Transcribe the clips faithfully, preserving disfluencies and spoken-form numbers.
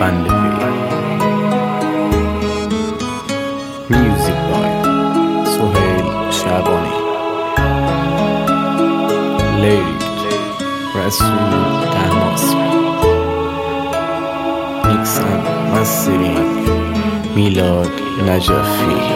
بند پی. میوزیک بای سهیل شعبانی. لیریک رسول طهماسبی. میکس اند مسترینگ میلاد نجفی.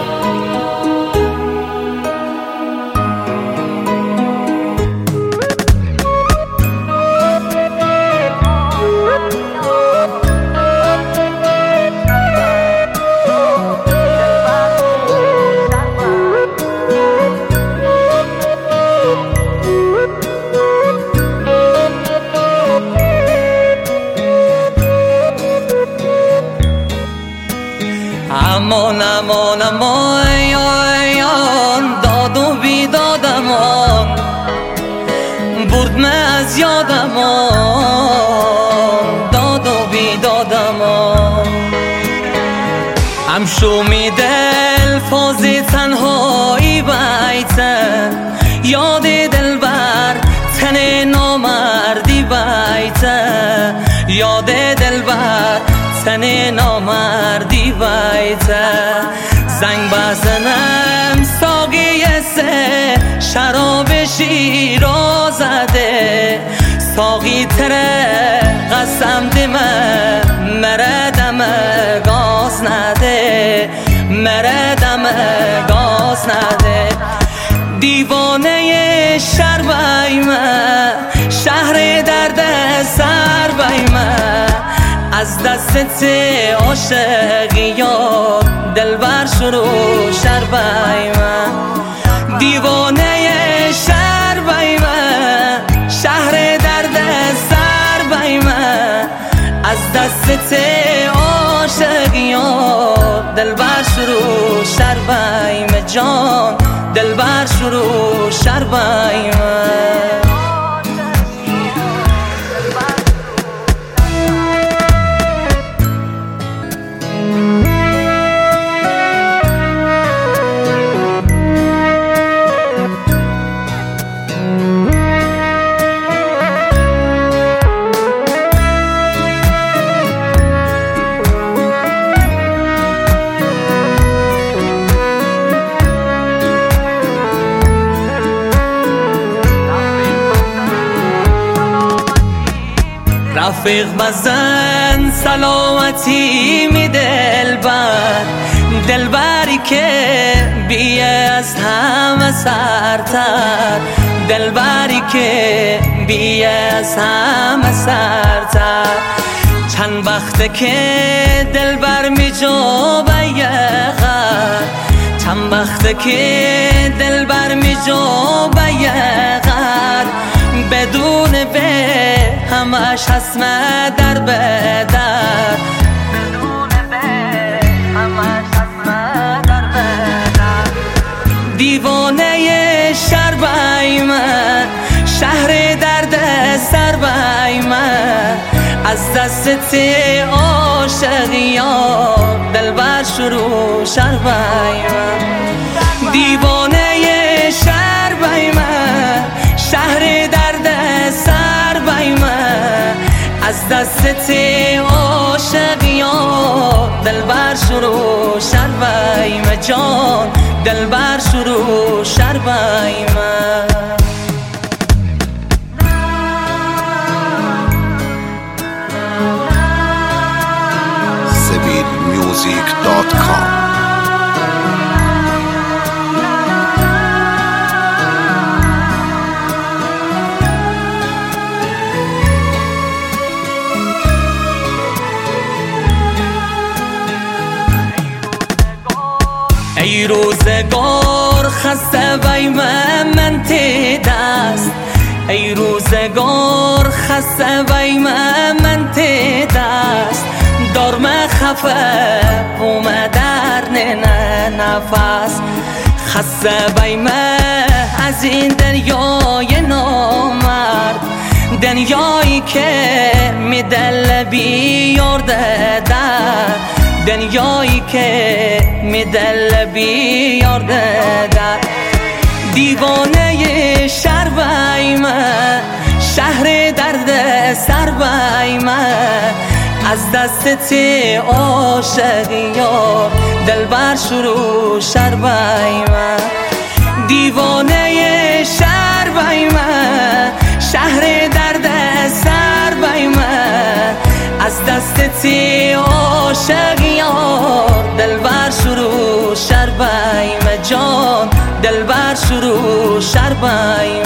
امان امان امان داد و بیدادمان برد من از یادمان، داد و بیدادمان همشو می دل فازی تنهایی بیتن، یاد دل بر تن نامردی بیتن، یاد دل بر تن نامردی بیته. زنگ بزنم ساقی سه شراب شیرا زده، ساقی تره قسم دمه مردم گاز نده، مردم گاز نده. دیوانه شهر بیمه، شهر درد سر بیمه، از دستت عاشقیات دلبر شروع شر بیمه. دیوانه شهر بیمه، شهر درد سر بیمه، از دستت عاشقیات دلبر شروع شر بیمه. جان دلبر شروع شر بیمه. رفیق بزن سلامتی می دلبر، دلبری که بیه از همه سرتر، دلبری که بیه از همه سرتر. چند وقته که دلبر می جو بیغر، چند وقته که دلبر می جو بیغر، بدون به همش حسمه در بدر، بدون به همش حسمه در بدر. دیوانه شهر بیمه، شهر درد سر بیمه، از دستت عاشقیات دلبر شروع شر بیمه. دیوانه شهر بیمه، شهر درد سر بیمه، از دستت عاشقیات دلبر شروع شر بیمه. جان دلبر شروع شر بیمه. سبیل میوزیک دات کام. ای روزگار خسته بیمه من تی دست، ای روزگار خسته بیمه من تی دست. دارم خفه بومه در نه نفس، خسته بیمه از این دنیای نامرد، دنیایی که می دل بیارده در، دنیایی که می دل بیارده در. دیوانه شهر بیمه، شهر درد سر بیمه، از دست تی عاشقی یار دلبر شروع شربای من دیوانه شهر بای من شهر درد سر بای من از دست تی عاشقی یار دلبر شروع شربای من جان دلبر شروع شربای